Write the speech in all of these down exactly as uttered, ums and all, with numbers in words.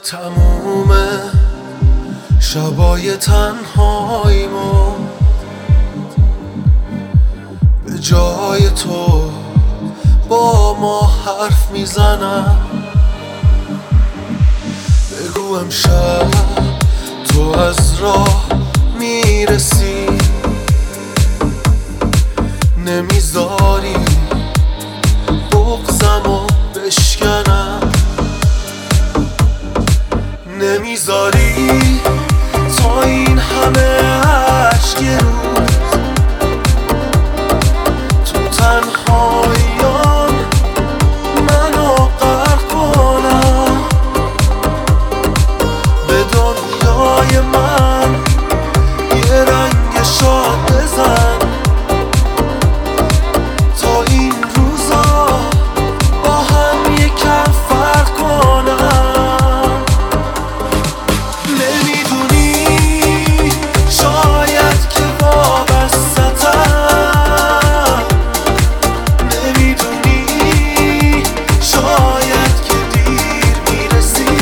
تموم شبای تنهاییمو به جای تو با ما حرف میزنم. بگو امشب تو از راه میرسی، نمیذاری بغضمو بشکنم، نمیذاری تا این همه عشق روز تو تنهاییان منو غرق کنم. به دنیای من یه رنگ شاد بزن تا این روزا با هم یکم فرق کنم. نمیدونی شاید که وابسته‌تم، نمیدونی شاید که دیر میرسی،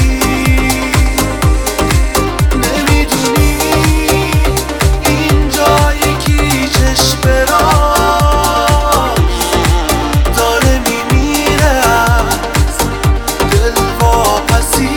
نمیدونی اینجا یکی چشم راست داره میمیره از دلواپسی.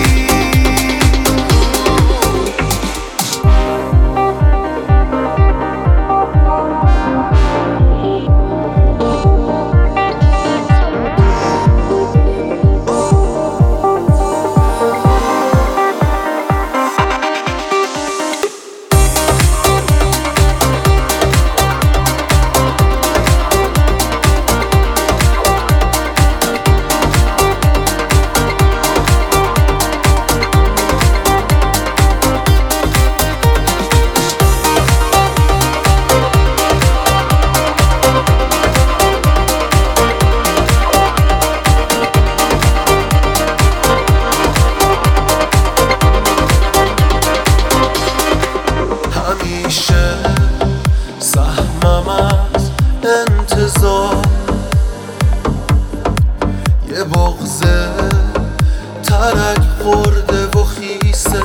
همیشه سهمم از انتظار یه بغض ترک خورده و خیسه،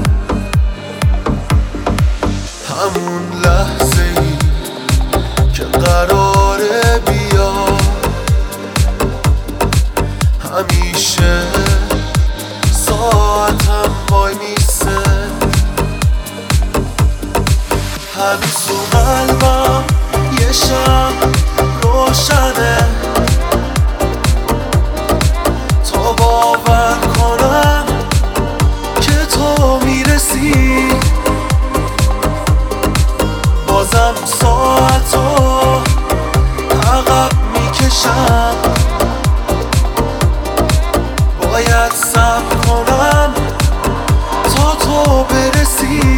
همون لحظه ای که قراره بیاد همیشه ساعتم وای میسه. هنوز تو قلبم یه شب روشنه تا باور کنم که تو میرسی. بازم ساعتو عقب میکشم، باید صبر کنم تا تو برسی.